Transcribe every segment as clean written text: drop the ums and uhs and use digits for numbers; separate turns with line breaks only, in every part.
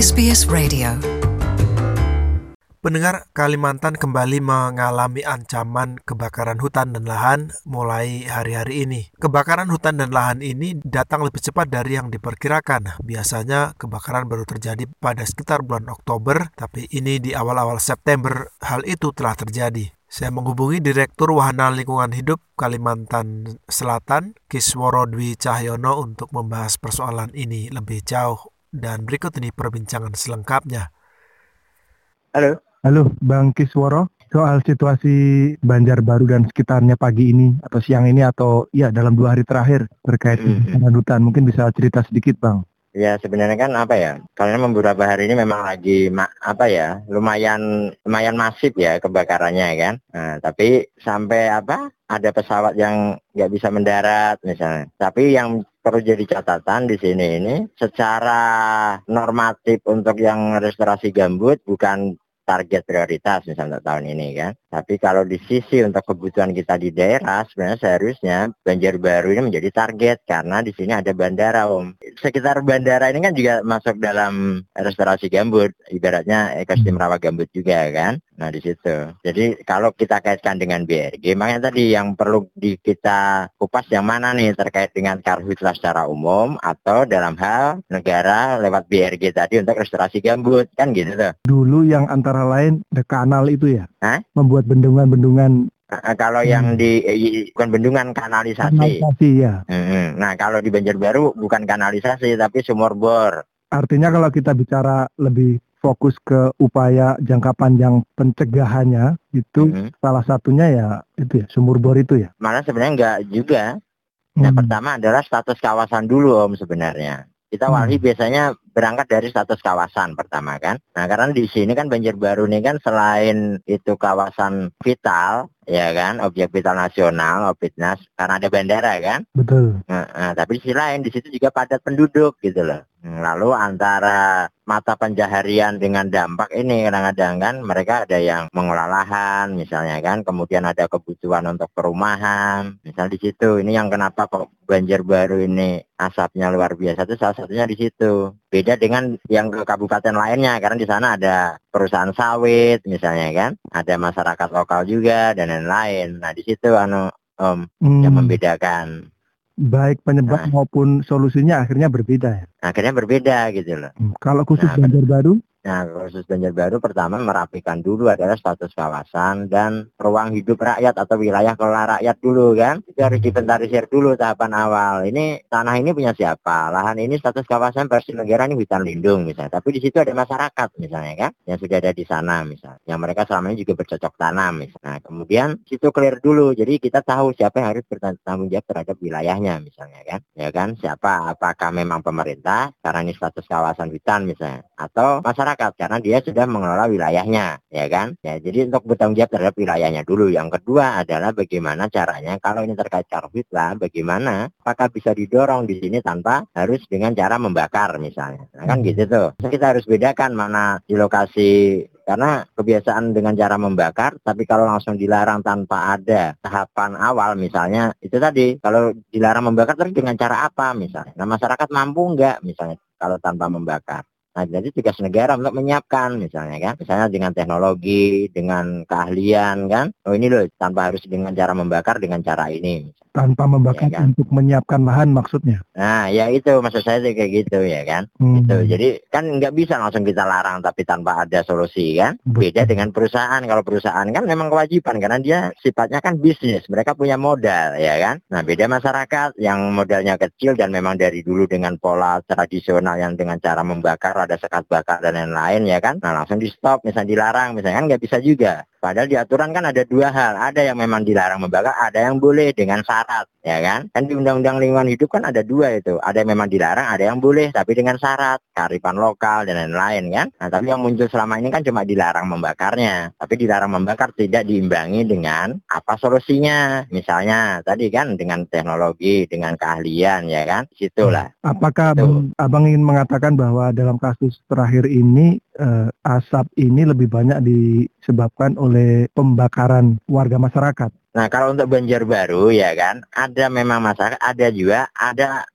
SBS Radio.
Pendengar, Kalimantan kembali mengalami ancaman kebakaran hutan dan lahan mulai hari-hari ini. Kebakaran hutan dan lahan ini datang lebih cepat dari yang diperkirakan. Biasanya kebakaran baru terjadi pada sekitar bulan Oktober, tapi ini di awal-awal September hal itu telah terjadi. Saya menghubungi Direktur Wahana Lingkungan Hidup Kalimantan Selatan, Kisworo Dwi Cahyono, untuk membahas persoalan ini lebih jauh. Dan berikut ini perbincangan selengkapnya.
Halo Bang Kisworo, soal situasi Banjarbaru dan sekitarnya pagi ini atau siang ini atau ya dalam 2 hari terakhir terkait kebakaran hutan, mungkin bisa cerita sedikit Bang?
Ya sebenarnya kan karena beberapa hari ini memang lagi lumayan masif ya kebakarannya kan. Nah, tapi sampai ada pesawat yang nggak bisa mendarat misalnya. Tapi yang perlu jadi catatan di sini ini secara normatif untuk yang restorasi gambut bukan target prioritas misalnya untuk tahun ini kan. Tapi kalau di sisi untuk kebutuhan kita di daerah, sebenarnya seharusnya Banjarbaru ini menjadi target karena di sini ada bandara, Om. Sekitar bandara ini kan juga masuk dalam restorasi gambut, ibaratnya ekosistem rawa gambut juga kan. Nah di situ. Jadi kalau kita kaitkan dengan BRG, makanya tadi yang perlu kita kupas yang mana nih terkait dengan karhutla secara umum atau dalam hal negara lewat BRG tadi untuk restorasi gambut kan gitu tuh.
Dulu yang antara lain ada kanal itu ya, membuat bendungan-bendungan.
Kalau yang bukan bendungan, kanalisasi
ya.
Nah kalau di Banjarbaru bukan kanalisasi tapi sumur bor.
Artinya kalau kita bicara lebih fokus ke upaya jangka panjang pencegahannya itu salah satunya ya itu ya sumur bor itu ya.
Malah sebenarnya enggak juga. Yang pertama adalah status kawasan dulu Om sebenarnya. Kita wali biasanya berangkat dari status kawasan pertama kan. Nah karena di sini kan Banjarbaru ini kan selain itu kawasan vital ya kan, objek vital nasional, OVITNAS, karena ada bandara kan.
Betul.
Nah, tapi di sisi lain di situ juga padat penduduk gitu loh. Lalu antara mata pencaharian dengan dampak ini kadang-kadang kan mereka ada yang mengolah lahan misalnya kan, kemudian ada kebutuhan untuk perumahan misal di situ. Ini yang kenapa kok Banjarbaru ini asapnya luar biasa itu salah satunya di situ. Beda dengan yang ke kabupaten lainnya karena di sana ada perusahaan sawit misalnya kan, ada masyarakat lokal juga dan lain-lain. Nah di situ yang membedakan.
Baik penyebab maupun solusinya akhirnya berbeda ya?
Akhirnya berbeda gitu loh.
Kalau khusus Banjarbaru?
Nah, khusus Banjarbaru pertama merapikan dulu adalah status kawasan dan ruang hidup rakyat atau wilayah kelola rakyat dulu kan. Itu harus diventarisir dulu tahapan awal. Ini tanah ini punya siapa? Lahan ini status kawasan versi negara ini hutan lindung misalnya. Tapi di situ ada masyarakat misalnya kan yang sudah ada di sana misalnya. Yang mereka selama ini juga bercocok tanam misalnya. Nah, kemudian situ clear dulu. Jadi kita tahu siapa yang harus bertanggung jawab terhadap wilayahnya misalnya kan. Ya kan, siapa? Apakah memang pemerintah karena ini status kawasan hutan misalnya atau masyarakat karena dia sudah mengelola wilayahnya, ya kan? Ya, jadi untuk bertanggung jawab terhadap wilayahnya dulu. Yang kedua adalah bagaimana caranya kalau ini terkait karhutla, bagaimana apakah bisa didorong di sini tanpa harus dengan cara membakar misalnya. Nah, kan gitu tuh. Kita harus bedakan mana di lokasi karena kebiasaan dengan cara membakar, tapi kalau langsung dilarang tanpa ada tahapan awal misalnya, itu tadi, kalau dilarang membakar terus dengan cara apa misalnya. Nah, masyarakat mampu enggak misalnya kalau tanpa membakar. Nah, jadi tugas negara untuk menyiapkan misalnya kan. Misalnya dengan teknologi, dengan keahlian kan. Oh ini loh, tanpa harus dengan cara membakar, dengan cara ini.
Tanpa membakar ya, kan? Untuk menyiapkan lahan maksudnya?
Nah, ya itu maksud saya sih kayak gitu ya kan. Gitu. Jadi kan nggak bisa langsung kita larang tapi tanpa ada solusi kan. Beda dengan perusahaan. Kalau perusahaan kan memang kewajiban karena dia sifatnya kan bisnis. Mereka punya modal ya kan. Nah, beda masyarakat yang modalnya kecil dan memang dari dulu dengan pola tradisional yang dengan cara membakar, ada sekat bakar dan lain-lain ya kan. Nah, langsung di stop misalnya dilarang misalnya kan nggak bisa juga. Padahal di aturan kan ada dua hal. Ada yang memang dilarang membakar, ada yang boleh dengan syarat, ya kan? Kan di Undang-Undang Lingkungan Hidup kan ada dua itu. Ada yang memang dilarang, ada yang boleh, tapi dengan syarat. Kearifan lokal dan lain-lain kan? Nah, tapi yang muncul selama ini kan cuma dilarang membakarnya. Tapi dilarang membakar tidak diimbangi dengan apa solusinya. Misalnya tadi kan dengan teknologi, dengan keahlian, ya kan? Situlah.
Apakah Abang ingin mengatakan bahwa dalam kasus terakhir ini asap ini lebih banyak disebabkan oleh pembakaran warga masyarakat?
Nah, kalau untuk Banjarbaru ya kan, ada memang masyarakat, ada juga ada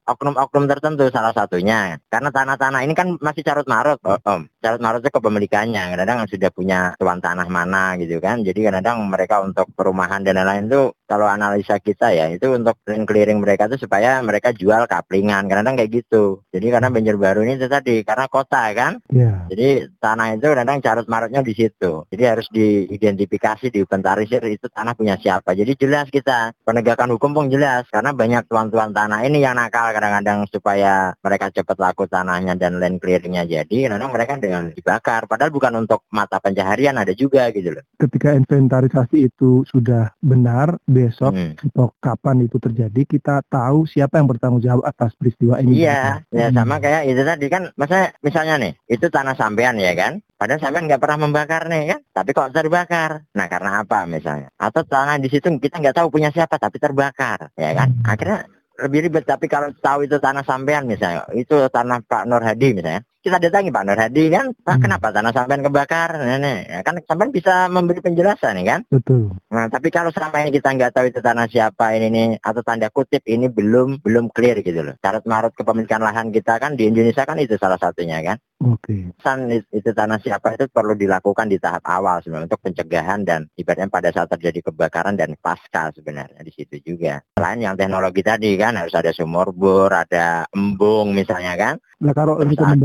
oknum-oknum tertentu salah satunya. Karena tanah-tanah ini kan masih carut marut, Om. Carut marut itu kepemilikannya. Kadang-kadang sudah punya tuan tanah mana gitu kan. Jadi kadang-kadang mereka untuk perumahan dan lain-lain itu kalau analisa kita ya itu untuk clearing mereka itu supaya mereka jual kaplingan. Kadang-kadang kayak gitu. Jadi karena Banjarbaru ini itu tadi karena kota kan.
Iya.
Jadi tanah itu kadang carut marutnya di situ. Jadi harus diidentifikasi, diinventarisir itu tanah punya siapa. Jadi jelas kita penegakan hukum pun jelas karena banyak tuan-tuan tanah ini yang nakal kadang-kadang supaya mereka cepat laku tanahnya dan land clearingnya jadi kadang mereka dengan dibakar padahal bukan untuk mata pencaharian ada juga gitu loh.
Ketika inventarisasi itu sudah benar, besok atau kapan itu terjadi, kita tahu siapa yang bertanggung jawab atas peristiwa ini.
Iya, ya sama kayak itu tadi kan, misalnya nih, itu tanah sampean ya kan, padahal sampean nggak pernah membakar nih kan, tapi kok terbakar. Nah karena apa misalnya? Atau tanah di situ kita nggak tahu punya siapa tapi terbakar, ya kan? Akhirnya lebih ribet. Tapi kalau tahu itu tanah sampean misalnya, itu tanah Pak Nur Hadi misalnya, kita datangi Pak Nur Hadi kan, Pak kenapa tanah sampean kebakar? Nah, ya kan sampean bisa memberi penjelasan nih kan?
Betul.
Nah tapi kalau selama ini kita nggak tahu itu tanah siapa ini nih, atau tanda kutip ini belum clear gitu loh. Carut marut kepemilikan lahan kita kan di Indonesia kan itu salah satunya kan.
Oke.
Itu tanah siapa itu perlu dilakukan di tahap awal sebenarnya untuk pencegahan dan ibaratnya pada saat terjadi kebakaran dan pasca sebenarnya di situ juga. Selain yang teknologi tadi kan harus ada sumur bor, ada embung misalnya kan.
Nah kalau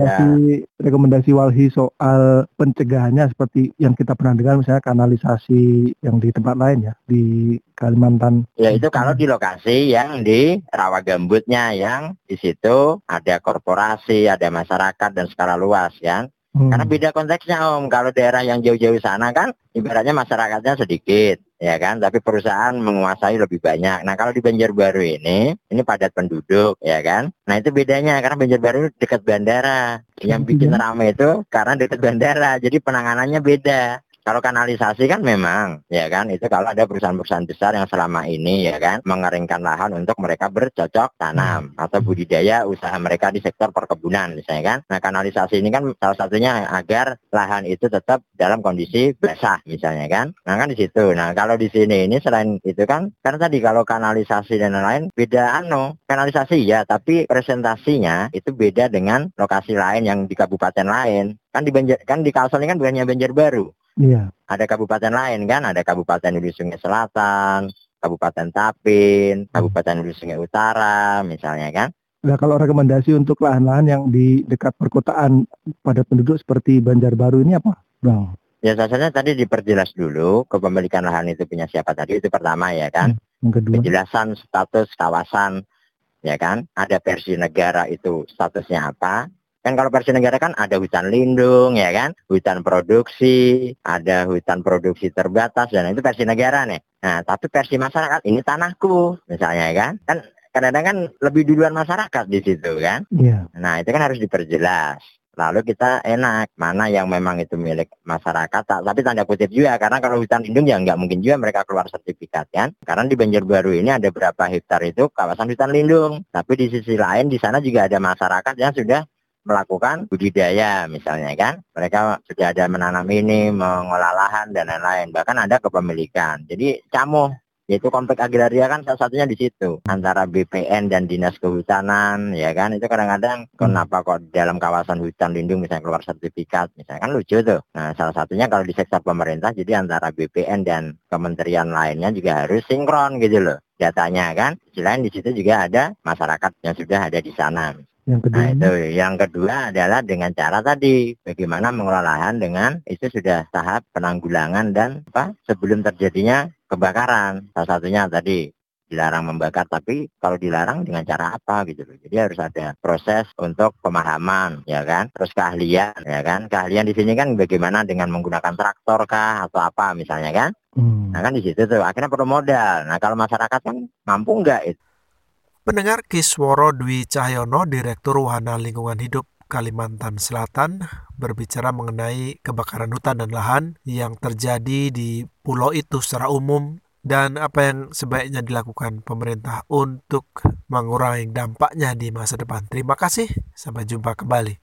rekomendasi Walhi soal pencegahannya seperti yang kita pernah dengar misalnya kanalisasi yang di tempat lain ya di Kalimantan.
Ya itu kalau di lokasi yang di rawa gambutnya yang di situ ada korporasi, ada masyarakat dan skala luas kan. Karena beda konteksnya Om. Kalau daerah yang jauh-jauh sana kan ibaratnya masyarakatnya sedikit ya kan, tapi perusahaan menguasai lebih banyak. Nah kalau di Banjarbaru ini padat penduduk ya kan. Nah itu bedanya karena Banjarbaru dekat bandara. Yang bikin ramai itu karena dekat bandara. Jadi penanganannya beda. Kalau kanalisasi kan memang, ya kan, itu kalau ada perusahaan-perusahaan besar yang selama ini, ya kan, mengeringkan lahan untuk mereka bercocok tanam atau budidaya usaha mereka di sektor perkebunan, misalnya kan. Nah, kanalisasi ini kan salah satunya agar lahan itu tetap dalam kondisi basah, misalnya kan. Nah, kan di situ. Nah, kalau di sini ini selain itu kan, karena tadi kalau kanalisasi dan lain-lain beda kanalisasi ya, tapi presentasinya itu beda dengan lokasi lain yang di kabupaten lain. Kan di Kalsel ini kan bukannya Banjarbaru.
Iya.
Ada kabupaten lain kan, ada Kabupaten Hulu Sungai Selatan, Kabupaten Tapin, Kabupaten Hulu Sungai Utara, misalnya kan.
Nah kalau rekomendasi untuk lahan-lahan yang di dekat perkotaan pada penduduk seperti Banjarbaru ini apa, Bang?
Ya sasarannya tadi diperjelas dulu kepemilikan lahan itu punya siapa tadi, itu pertama ya kan.
Yang kedua?
Penjelasan status kawasan, ya kan. Ada versi negara itu statusnya apa. Kan kalau versi negara kan ada hutan lindung ya kan, hutan produksi, ada hutan produksi terbatas dan itu versi negara nih. Nah, tapi versi masyarakat ini tanahku misalnya kan. Kan kadang-kadang kan lebih duluan masyarakat di situ kan.
Iya.
Nah, itu kan harus diperjelas. Lalu kita enak mana yang memang itu milik masyarakat, tapi tanda kutip juga karena kalau hutan lindung ya nggak mungkin juga mereka keluar sertifikat kan. Karena di Banjarbaru ini ada berapa hektar itu kawasan hutan lindung, tapi di sisi lain di sana juga ada masyarakat yang sudah melakukan budidaya misalnya kan. Mereka sudah ada menanam ini, mengolah lahan dan lain-lain. Bahkan ada kepemilikan. Jadi camuh, yaitu konflik agraria kan salah satunya di situ. Antara BPN dan Dinas Kehutanan ya kan. Itu kadang-kadang kenapa kok dalam kawasan hutan lindung misalnya keluar sertifikat. Misalnya kan lucu tuh. Nah salah satunya kalau di sektor pemerintah jadi antara BPN dan kementerian lainnya juga harus sinkron gitu loh datanya kan. Selain di situ juga ada masyarakat yang sudah ada di sana. Nah itu yang kedua adalah dengan cara tadi bagaimana mengelola lahan dengan itu sudah tahap penanggulangan dan sebelum terjadinya kebakaran. Salah satunya tadi dilarang membakar, tapi kalau dilarang dengan cara apa gitu loh. Jadi harus ada proses untuk pemahaman ya kan, terus keahlian ya kan. Keahlian di sini kan bagaimana dengan menggunakan traktor kah atau apa misalnya kan. Nah kan di situ tuh akhirnya perlu modal. Nah kalau masyarakat kan mampu enggak itu.
Pendengar, Kisworo Dwi Cahyono, Direktur Wahana Lingkungan Hidup Kalimantan Selatan, berbicara mengenai kebakaran hutan dan lahan yang terjadi di pulau itu secara umum dan apa yang sebaiknya dilakukan pemerintah untuk mengurangi dampaknya di masa depan. Terima kasih, sampai jumpa kembali.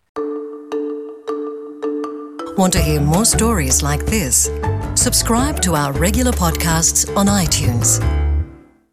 Want to hear more stories like this? Subscribe to our regular podcasts on iTunes.